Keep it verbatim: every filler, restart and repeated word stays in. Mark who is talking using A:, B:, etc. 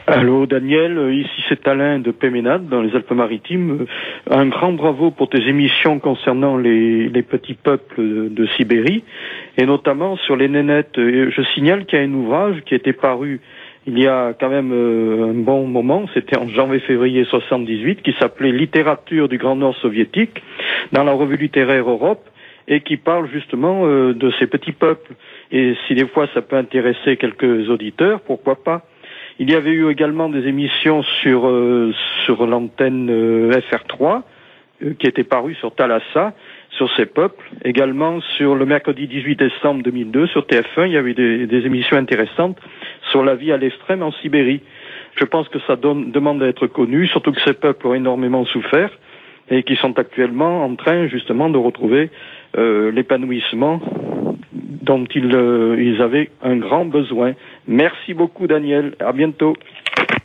A: Allô Daniel, ici c'est Alain de Péménade dans les Alpes-Maritimes. Un grand bravo pour tes émissions concernant les, les petits peuples de, de Sibérie et notamment sur les nénettes. Je signale qu'il y a un ouvrage qui était paru il y a quand même euh, un bon moment, c'était en janvier-février soixante-dix-huit, qui s'appelait Littérature du Grand Nord soviétique dans la revue littéraire Europe et qui parle justement euh, de ces petits peuples. Et si des fois ça peut intéresser quelques auditeurs, pourquoi pas. Il y avait eu également des émissions sur euh, sur l'antenne euh, F R trois euh, qui étaient parues sur Thalassa, sur ces peuples. Également sur le mercredi dix-huit décembre deux mille deux sur T F un, il y avait des, des émissions intéressantes sur la vie à l'extrême en Sibérie. Je pense que ça donne, demande à être connu, surtout que ces peuples ont énormément souffert et qui sont actuellement en train justement de retrouver euh, l'épanouissement dont ils, euh, ils avaient un grand besoin. Merci beaucoup Daniel, à bientôt.